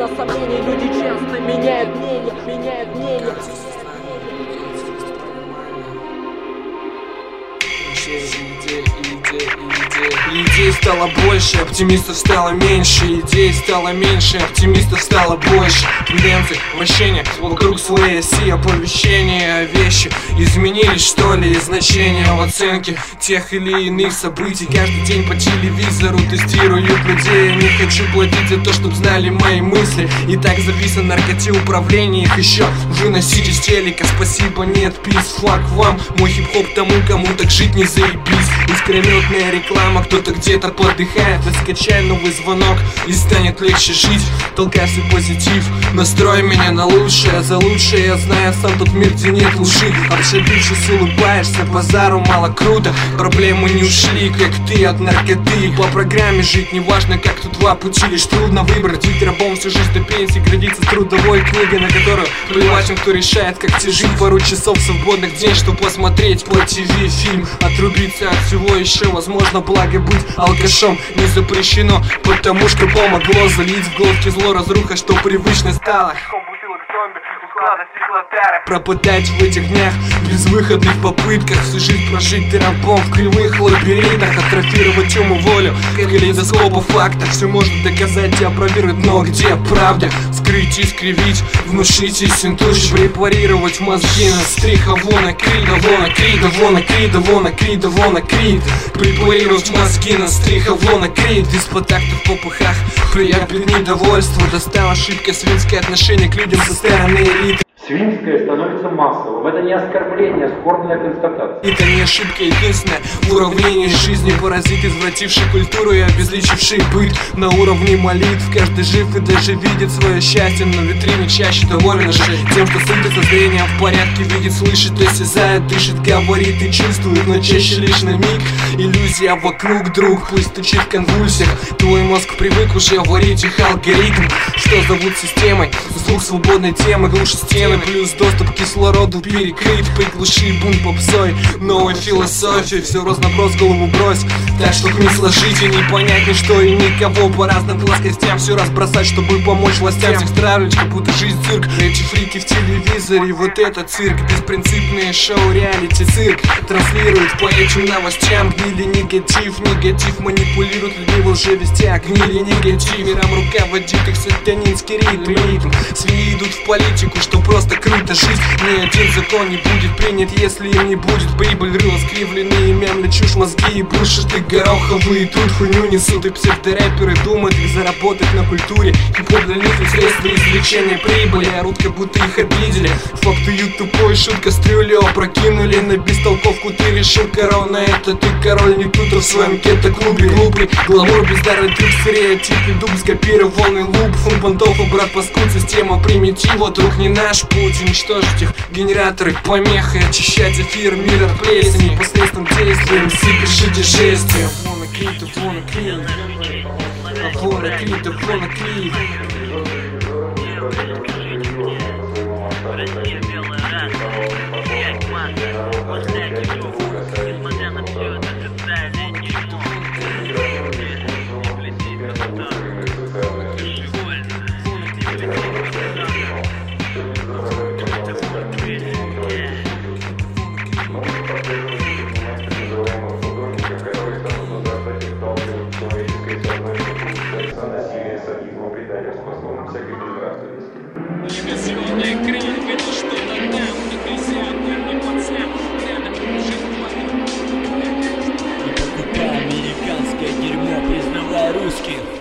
из-за сомнений люди часто меняют мнение. Идей стало больше, оптимистов стало меньше. Идей стало меньше, оптимистов стало больше. Тенденции, вращения вокруг своей оси. Оповещения, вещи изменились, что ли, и значения в оценке тех или иных событий. Каждый день по телевизору тестируют людей. Я не хочу платить за то, чтоб знали мои мысли. И так завис на наркоте управления. Их еще выносить из телека. Спасибо, нет, пис, флаг вам. Мой хип-хоп тому, кому так жить не заебись. Искрометная реклама, кто-то где-то подыхает. Скачай новый звонок и станет легче жить. Толкай свой позитив, настрой меня на лучшее. За лучшее я знаю сам тот мир, где нет лжи. Обшабившись, улыбаешься, базару мало круто. Проблемы не ушли, как ты от наркоты. По программе жить, неважно как тут два пути. Лишь трудно выбрать, ведь рабом всю жизнь до пенсии градится с трудовой книгой, на которую плевать, кто решает, как тебе жить. Пару часов свободных в день, чтобы посмотреть по ТВ фильм. Отрубиться от всего еще возможно, благо быть алкашом не запрещено, потому что помогло залить в глотки зло, разруха, что привычно стало. Пропадать в этих днях в безвыходных попытках всю жизнь прожить рабом в кривых лабиринтах. Атрофировать ум и волю, калейдоскопа фактов. Все можно доказать и опровергнуть, но где правда? Скрыть и скривить, внушить истин тушь. Препарировать мозги на стриховона кридовона, кридовона, кридовона, кридовона, крид. Препарировать мозги на стриховона крид. Из-под тактов в попыхах приятное недовольство. Достал ошибка свинское отношение к людям со стороны элиты. Свинское становится массовым. Это не оскорбление, а скорбная констатация. Это не ошибка единственная в уравнении жизни. Паразит, извративший культуру и обезличивший быт. На уровне молитв каждый жив и даже видит свое счастье. Но в витрине чаще доволен же тем, что сыто со зрением в порядке. Видит, слышит, осязает, дышит, говорит и чувствует. Но чаще лишь на миг иллюзия вокруг, друг. Пусть стучит в конвульсиях. Твой мозг привык уже варить их алгоритм, что зовут системой. Звук свободной темы глушит стены. Плюс доступ к кислороду перекрыт. Приглуши бунт попсой, новой философии. Все разноброс, голову брось, так чтоб не сложить и не понять ничто и никого. По разным плоскостям все разбросать, чтобы помочь властям. Всех стравливать, как будто жизнь цирк. Эти фрики в телевизоре, вот это цирк. Беспринципные шоу, реалити, цирк. Транслируют по этим новостям. Гнили негатив, негатив манипулирует людьми в лжевестях. Гнили негатив, миром руководит их сатанинский ритм. Свиньи идут в политику, что просто круто жить. Ни один закон не будет принят, если им не будет прибыль. Рыла скривленные, мемля, чушь, мозги и буршиты гороховые. Тут хуйню несут и псевдорэперы думают, как заработать на культуре. Хип-хоп для них средства извлечения прибыли. Орут, как будто их обидели. Фактуют тупой, шутка стрюлю опрокинули на бестолковку. Ты решил, корона, это ты король, не тут, а в своем кето-клубе. Глупый гламур, бездарный трюк, стереотип и дуб, скопированный луп. Фун понтов, брат, паскуд, система примитива. Друг не наш путь, уничтожить их генераторы помехи, очищать эфир, мир от плесени непосредственным действием. Все пишите жести. Wanna keep, wanna keep, wanna keep, wanna keep. Американское дерьмо, признавай русских.